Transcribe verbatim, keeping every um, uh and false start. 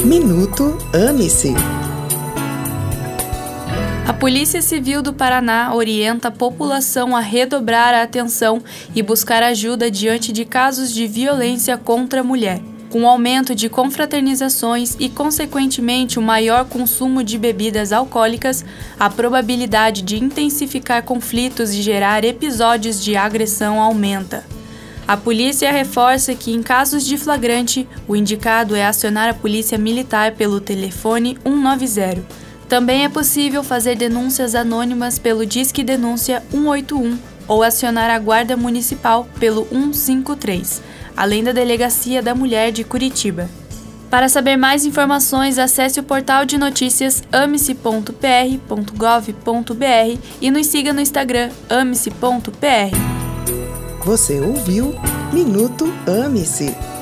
Minuto Ame-se. A Polícia Civil do Paraná orienta a população a redobrar a atenção e buscar ajuda diante de casos de violência contra a mulher. Com o aumento de confraternizações e, consequentemente, o maior consumo de bebidas alcoólicas, a probabilidade de intensificar conflitos e gerar episódios de agressão aumenta. A polícia reforça que, em casos de flagrante, o indicado é acionar a polícia militar pelo telefone cento e noventa. Também é possível fazer denúncias anônimas pelo Disque Denúncia cento e oitenta e um ou acionar a Guarda Municipal pelo cento e cinquenta e três, além da Delegacia da Mulher de Curitiba. Para saber mais informações, acesse o portal de notícias ame-se ponto p r ponto gov ponto b r e nos siga no Instagram ame-se ponto p r. Você ouviu Minuto Ame-se.